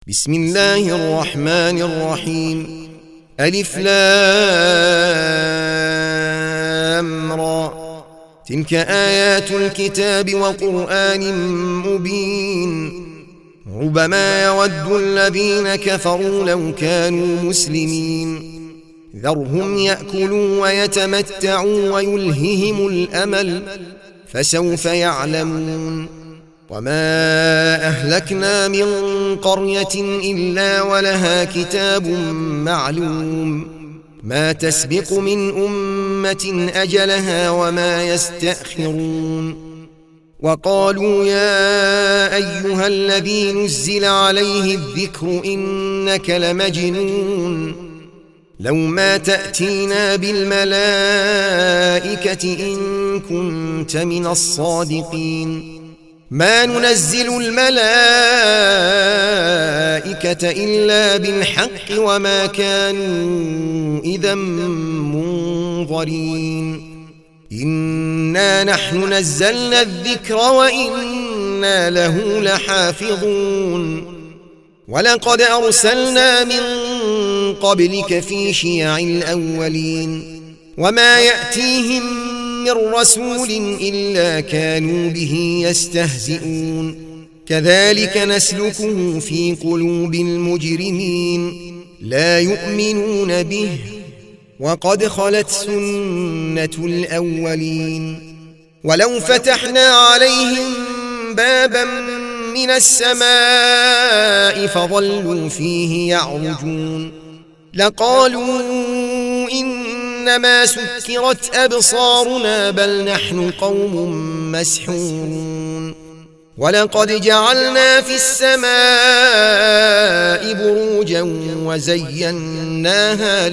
بسم الله الرحمن الرحيم. ألف لام را. تلك آيات الكتاب وقرآن مبين. ربما يود الذين كفروا لو كانوا مسلمين. ذرهم يأكلوا ويتمتعوا ويلههم الأمل فسوف يعلمون. وما أهلكنا من قرية إلا ولها كتاب معلوم ما تسبق من أمة أجلها وما يستأخرون. وقالوا يا أيها الذي نزل عليه الذكر إنك لمجنون لو ما تأتينا بالملائكة إن كنت من الصادقين. ما ننزل الملائكة إلا بالحق وما كانوا إذا منظرين. إنا نحن نزلنا الذكر وإنا له لحافظون. ولقد أرسلنا من قبلك في شيع الأولين وما يأتيهم من رسول إلا كانوا به يستهزئون. كذلك نسلكه في قلوب المجرمين لا يؤمنون به وقد خلت سنة الأولين. ولو فتحنا عليهم بابا من السماء فظلوا فيه يعرجون لقالوا إنما سكرت أبصارنا بل نحن قوم مسحورون. ولقد جعلنا في السماء بروجا وزيناها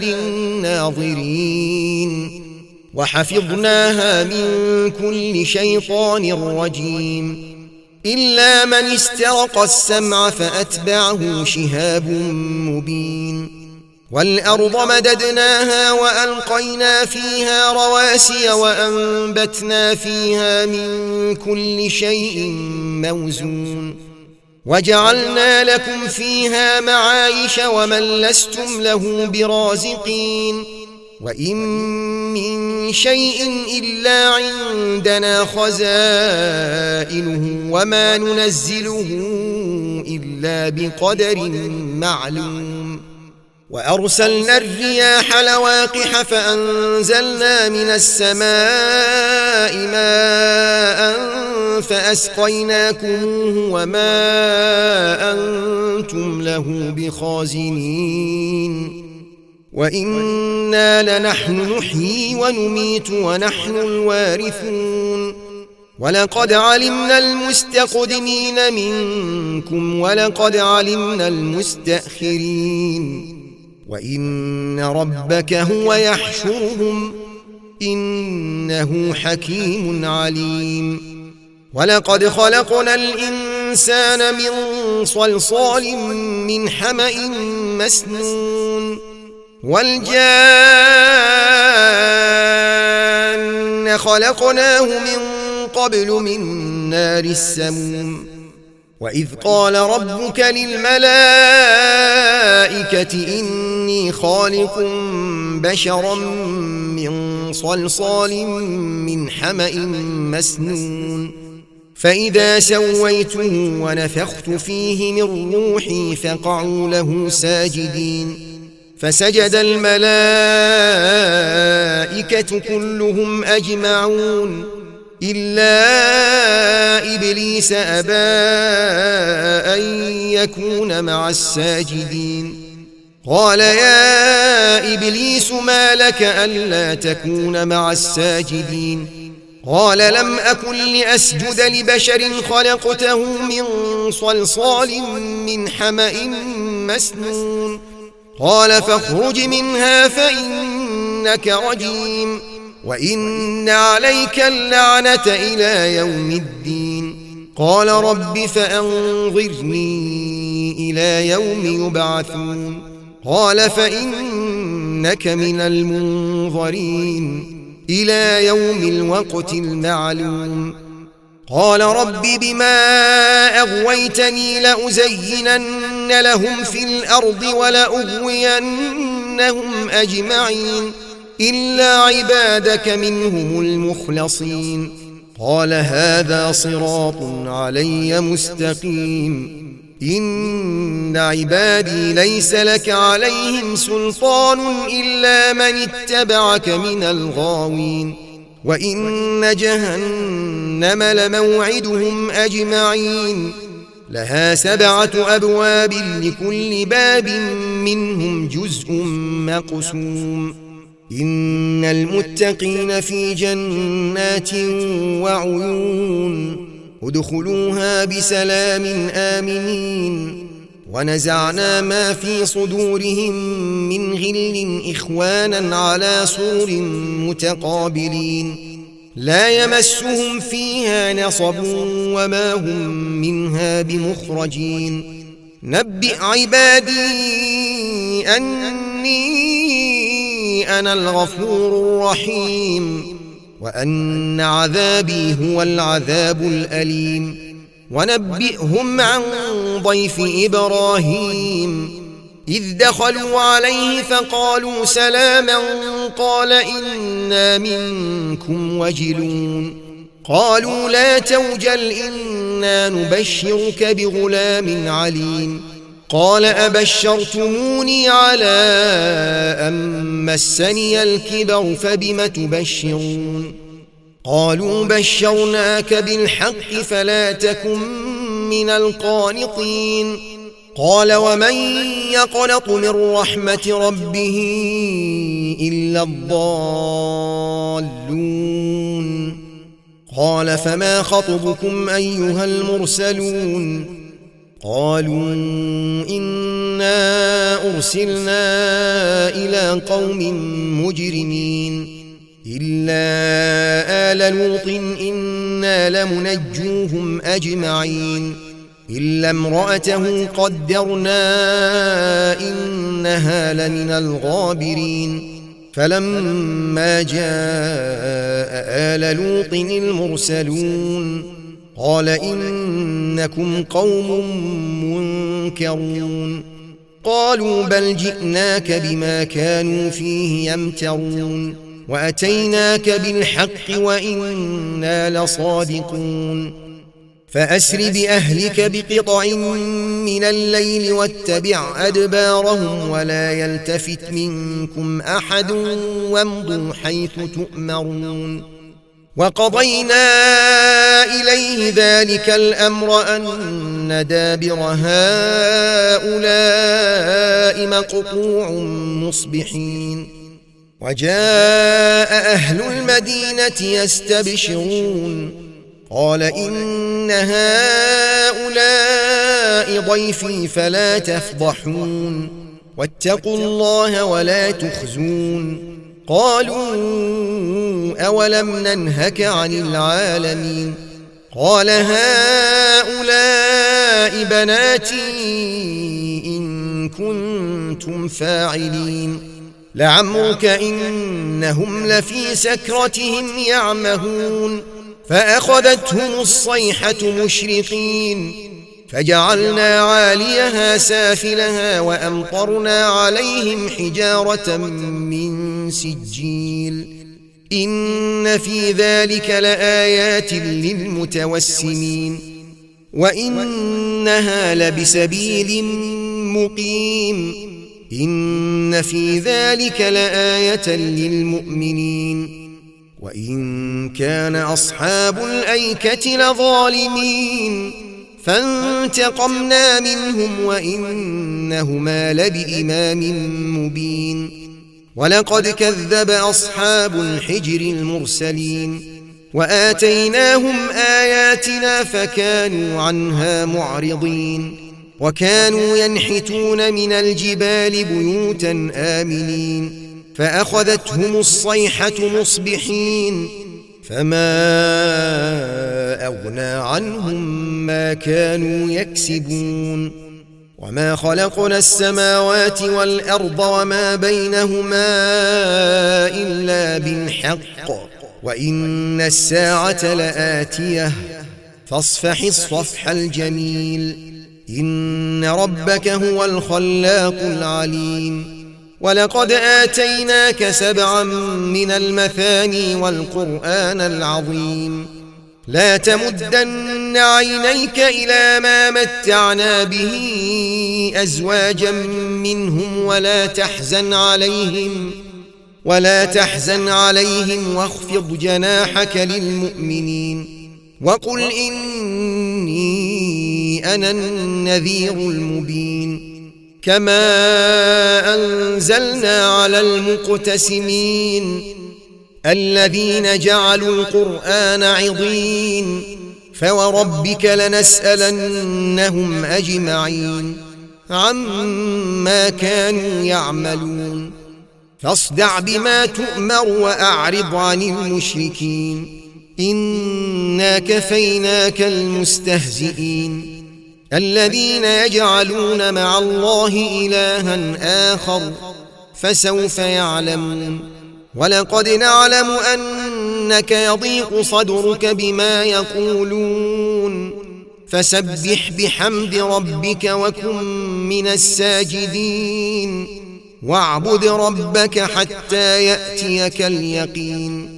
للناظرين وحفظناها من كل شيطان رجيم إلا من استرق السمع فأتبعه شهاب مبين. والأرض مددناها وألقينا فيها رواسي وأنبتنا فيها من كل شيء موزون وجعلنا لكم فيها معايش ومن لستم له برازقين. وإن من شيء إلا عندنا خزائنه وما ننزله إلا بقدر معلوم. وأرسلنا الرياح لواقح فأنزلنا من السماء ماء فأسقيناكموه وما أنتم له بخازنين. وإنا لنحن نحيي ونميت ونحن الوارثون. ولقد علمنا المستقدمين منكم ولقد علمنا المستأخرين وإن ربك هو يحشرهم إنه حكيم عليم. ولقد خلقنا الإنسان من صلصال من حمأ مسنون والجان خلقناه من قبل من نار السموم. وإذ قال ربك للملائكة إني خالق بشرا من صلصال من حمأ مسنون فإذا سويته ونفخت فيه من روحي فقعوا له ساجدين. فسجد الملائكة كلهم أجمعون إلا إبليس أبى أن يكون مع الساجدين. قال يا إبليس ما لك ألا تكون مع الساجدين؟ قال لم أكن لأسجد لبشر خلقته من صلصال من حمأ مسنون. قال فاخرج منها فإنك رجيم وإن عليك اللعنة إلى يوم الدين. قال رب فأنظرني إلى يوم يبعثون. قال فإنك من المنظرين إلى يوم الوقت المعلوم. قال رب بما أغويتني لأزينن لهم في الأرض ولأغوينهم أجمعين إلا عبادك منهم المخلصين قال هذا صراط علي مستقيم إن عبادي ليس لك عليهم سلطان إلا من اتبعك من الغاوين وإن جهنم لموعدهم أجمعين لها 7 أبواب لكل باب منهم جزء مقسوم إن المتقين في جنات وعيون ادخلوها بسلام آمنين ونزعنا ما في صدورهم من غل إخوانا على سرر متقابلين لا يمسهم فيها نصب وما هم منها بمخرجين نبئ عبادي أني أنا الغفور الرحيم وأن عذابي هو العذاب الأليم ونبئهم عن ضيف إبراهيم إذ دخلوا عليه فقالوا سلاما قال إنا منكم وجلون قالوا لا توجل إنا نبشرك بغلام عليم قال أبشرتموني على أن مسني الكبر فبم تبشرون قالوا بشرناك بالحق فلا تكن من القانطين قال ومن يقنط من رحمة ربه إلا الضالون قال فما خطبكم أيها المرسلون قالوا إنا أرسلنا إلى قوم مجرمين إلا آل لوط إنا لمنجوهم أجمعين إلا امرأته قدرنا إنها لمن الغابرين فلما جاء آل لوط المرسلون قال إنكم قوم منكرون قالوا بل جئناك بما كانوا فيه يمترون وأتيناك بالحق وإنا لصادقون فأسر بأهلك بقطع من الليل واتبع أدبارهم ولا يلتفت منكم أحد وامضوا حيث تؤمرون وقضينا إليه ذلك الأمر أن دابر هؤلاء مقطوع مصبحين وجاء أهل المدينة يستبشرون قال إن هؤلاء ضيفي فلا تفضحون واتقوا الله ولا تخزون قالوا أولم ننهك عن العالمين قال هؤلاء بناتي إن كنتم فاعلين لعمرك إنهم لفي سكرتهم يعمهون فأخذتهم الصيحة مشرقين فجعلنا عاليها سافلها وأمطرنا عليهم حجارة من سجيل إن في ذلك لآيات للمتوسمين وإنها لبسبيل مقيم إن في ذلك لآية للمؤمنين وإن كان أصحاب الأيكة لظالمين فانتقمنا منهم وإنهما لبإمام مبين ولقد كذب أصحاب الحجر المرسلين وآتيناهم آياتنا فكانوا عنها معرضين وكانوا ينحتون من الجبال بيوتا آمنين فأخذتهم الصيحة مصبحين فما أغنى عنهم ما كانوا يكسبون وما خلقنا السماوات والأرض وما بينهما إلا بالحق وإن الساعة لآتية فاصفح الصفح الجميل إن ربك هو الخلاق العليم ولقد آتيناك 7 من المثاني والقرآن العظيم لا تمدن عينيك إلى ما متعنا به أزواجا منهم ولا تحزن عليهم واخفض جناحك للمؤمنين وقل إني أنا النذير المبين كما أنزلنا على المقتسمين الذين جعلوا القرآن عضين فوربك لنسألنهم أجمعين عما كانوا يعملون فاصدع بما تؤمر وأعرض عن المشركين إنا كفيناك المستهزئين الذين يجعلون مع الله إلها آخر فسوف يعلمون ولقد نعلم أنك يضيق صدرك بما يقولون فسبح بحمد ربك وكن من الساجدين واعبد ربك حتى يأتيك اليقين